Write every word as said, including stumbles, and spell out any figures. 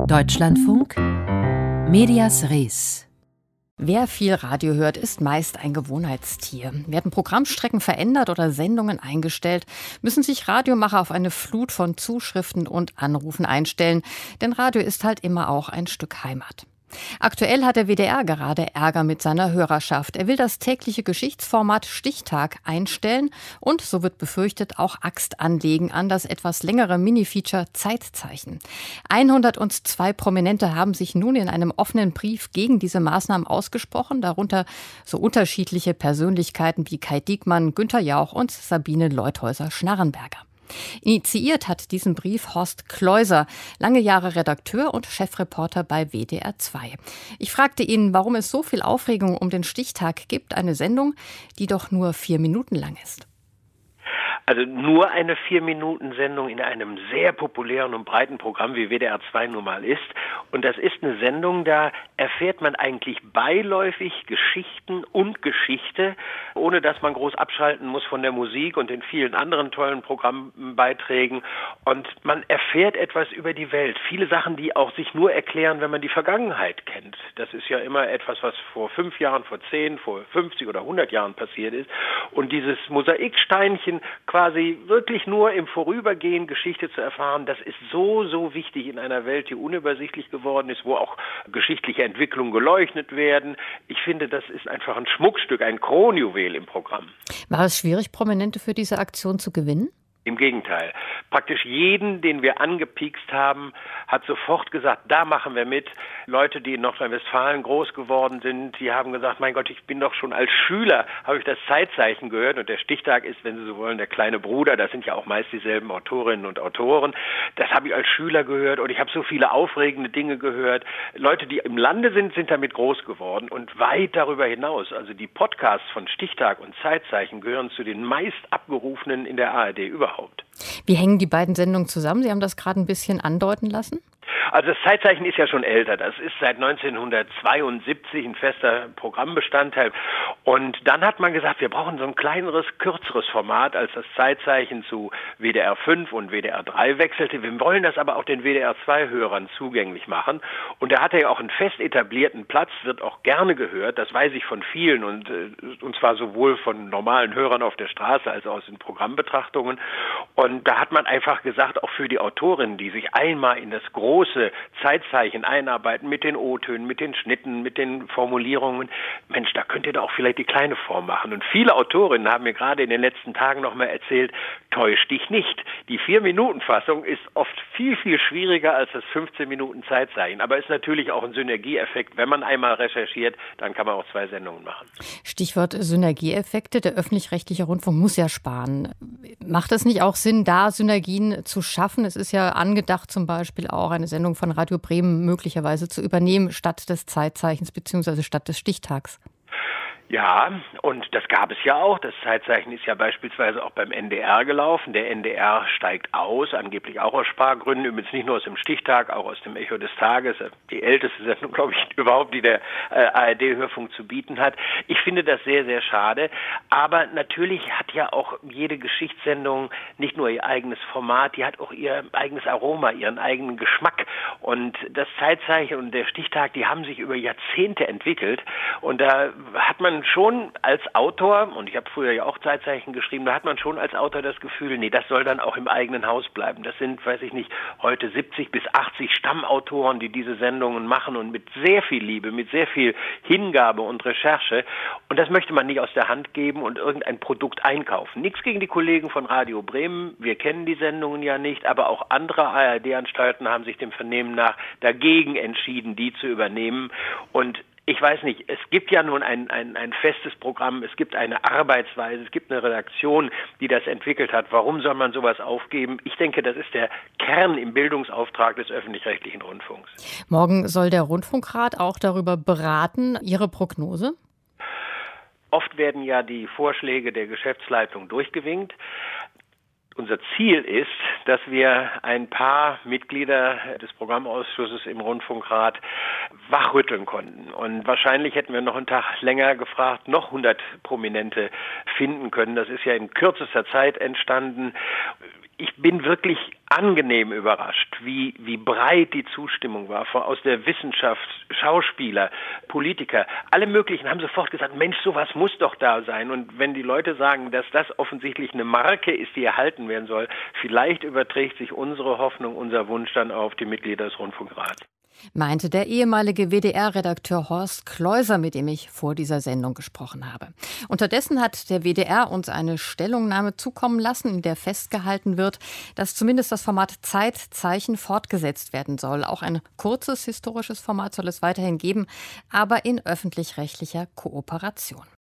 Deutschlandfunk Medias Res. Wer viel Radio hört, ist meist ein Gewohnheitstier. Werden Programmstrecken verändert oder Sendungen eingestellt, müssen sich Radiomacher auf eine Flut von Zuschriften und Anrufen einstellen. Denn Radio ist halt immer auch ein Stück Heimat. Aktuell hat der W D R gerade Ärger mit seiner Hörerschaft. Er will das tägliche Geschichtsformat Stichtag einstellen und, so wird befürchtet, auch Axt anlegen an das etwas längere Mini-Feature Zeitzeichen. hundertzwei Prominente haben sich nun in einem offenen Brief gegen diese Maßnahmen ausgesprochen, darunter so unterschiedliche Persönlichkeiten wie Kai Diekmann, Günther Jauch und Sabine Leutheusser-Schnarrenberger. Initiiert hat diesen Brief Horst Kleuser, lange Jahre Redakteur und Chefreporter bei W D R zwei. Ich fragte ihn, warum es so viel Aufregung um den Stichtag gibt, eine Sendung, die doch nur vier Minuten lang ist. Also nur eine Vier-Minuten-Sendung in einem sehr populären und breiten Programm wie W D R zwei nun mal ist. Und das ist eine Sendung, da erfährt man eigentlich beiläufig Geschichten und Geschichte, ohne dass man groß abschalten muss von der Musik und den vielen anderen tollen Programmbeiträgen. Und man erfährt etwas über die Welt. Viele Sachen, die auch sich nur erklären, wenn man die Vergangenheit kennt. Das ist ja immer etwas, was vor fünf Jahren, vor zehn, vor fünfzig oder hundert Jahren passiert ist. Und dieses Mosaiksteinchen quasi wirklich nur im Vorübergehen Geschichte zu erfahren, das ist so, so wichtig in einer Welt, die unübersichtlich geworden ist, wo auch geschichtliche Entwicklungen geleuchtet werden. Ich finde, das ist einfach ein Schmuckstück, ein Kronjuwel im Programm. War es schwierig, Prominente für diese Aktion zu gewinnen? Im Gegenteil. Praktisch jeden, den wir angepiekst haben, hat sofort gesagt, da machen wir mit. Leute, die in Nordrhein-Westfalen groß geworden sind, die haben gesagt, mein Gott, ich bin doch schon als Schüler, habe ich das Zeitzeichen gehört. Und der Stichtag ist, wenn Sie so wollen, der kleine Bruder. Das sind ja auch meist dieselben Autorinnen und Autoren. Das habe ich als Schüler gehört und ich habe so viele aufregende Dinge gehört. Leute, die im Lande sind, sind damit groß geworden und weit darüber hinaus. Also die Podcasts von Stichtag und Zeitzeichen gehören zu den meist abgerufenen in der A R D überhaupt. Wie hängen die beiden Sendungen zusammen? Sie haben das gerade ein bisschen andeuten lassen. Also das Zeitzeichen ist ja schon älter. Das ist seit neunzehnhundertzweiundsiebzig ein fester Programmbestandteil. Und dann hat man gesagt, wir brauchen so ein kleineres, kürzeres Format, als das Zeitzeichen zu W D R fünf und W D R drei wechselte. Wir wollen das aber auch den W D R zwei Hörern zugänglich machen. Und da hat er ja auch einen fest etablierten Platz, wird auch gerne gehört. Das weiß ich von vielen und, und zwar sowohl von normalen Hörern auf der Straße als auch aus den Programmbetrachtungen. Und da hat man einfach gesagt, auch für die Autorinnen, die sich einmal in das große Zeitzeichen einarbeiten mit den O-Tönen, mit den Schnitten, mit den Formulierungen. Mensch, da könnt ihr doch auch vielleicht die kleine Form machen. Und viele Autorinnen haben mir gerade in den letzten Tagen noch mal erzählt, täusch dich nicht. Die Vier-Minuten-Fassung ist oft viel, viel schwieriger als das fünfzehn Minuten Zeitzeichen. Aber ist natürlich auch ein Synergieeffekt. Wenn man einmal recherchiert, dann kann man auch zwei Sendungen machen. Stichwort Synergieeffekte. Der öffentlich-rechtliche Rundfunk muss ja sparen. Macht es nicht auch Sinn, da Synergien zu schaffen? Es ist ja angedacht, zum Beispiel auch eine Sendung von Radio Bremen möglicherweise zu übernehmen, statt des Zeitzeichens bzw. statt des Stichtags. Ja, und das gab es ja auch. Das Zeitzeichen ist ja beispielsweise auch beim N D R gelaufen. Der N D R steigt aus, angeblich auch aus Spargründen, übrigens nicht nur aus dem Stichtag, auch aus dem Echo des Tages. Die älteste Sendung, glaube ich, überhaupt, die der äh, A R D-Hörfunk zu bieten hat. Ich finde das sehr, sehr schade. Aber natürlich hat ja auch jede Geschichtssendung nicht nur ihr eigenes Format, die hat auch ihr eigenes Aroma, ihren eigenen Geschmack. Und das Zeitzeichen und der Stichtag, die haben sich über Jahrzehnte entwickelt. Und da hat man schon als Autor, und ich habe früher ja auch Zeitzeichen geschrieben, da hat man schon als Autor das Gefühl, nee, das soll dann auch im eigenen Haus bleiben. Das sind, weiß ich nicht, heute siebzig bis achtzig Stammautoren, die diese Sendungen machen und mit sehr viel Liebe, mit sehr viel Hingabe und Recherche. Und das möchte man nicht aus der Hand geben und irgendein Produkt einkaufen. Nichts gegen die Kollegen von Radio Bremen, wir kennen die Sendungen ja nicht, aber auch andere A R D-Anstalten haben sich dem Vernehmen nach dagegen entschieden, die zu übernehmen. Und ich weiß nicht, es gibt ja nun ein, ein, ein festes Programm, es gibt eine Arbeitsweise, es gibt eine Redaktion, die das entwickelt hat. Warum soll man sowas aufgeben? Ich denke, das ist der Kern im Bildungsauftrag des öffentlich-rechtlichen Rundfunks. Morgen soll der Rundfunkrat auch darüber beraten. Ihre Prognose? Oft werden ja die Vorschläge der Geschäftsleitung durchgewinkt. Unser Ziel ist, dass wir ein paar Mitglieder des Programmausschusses im Rundfunkrat wachrütteln konnten. Und wahrscheinlich hätten wir noch einen Tag länger gefragt, noch hundert Prominente finden können. Das ist ja in kürzester Zeit entstanden. Ich bin wirklich angenehm überrascht, wie, wie breit die Zustimmung war, aus der Wissenschaft, Schauspieler, Politiker, alle möglichen haben sofort gesagt, Mensch, sowas muss doch da sein. Und wenn die Leute sagen, dass das offensichtlich eine Marke ist, die erhalten werden soll, vielleicht überträgt sich unsere Hoffnung, unser Wunsch dann auf die Mitglieder des Rundfunkrats. Meinte der ehemalige W D R-Redakteur Horst Kleuser, mit dem ich vor dieser Sendung gesprochen habe. Unterdessen hat der W D R uns eine Stellungnahme zukommen lassen, in der festgehalten wird, dass zumindest das Format Zeitzeichen fortgesetzt werden soll. Auch ein kurzes historisches Format soll es weiterhin geben, aber in öffentlich-rechtlicher Kooperation.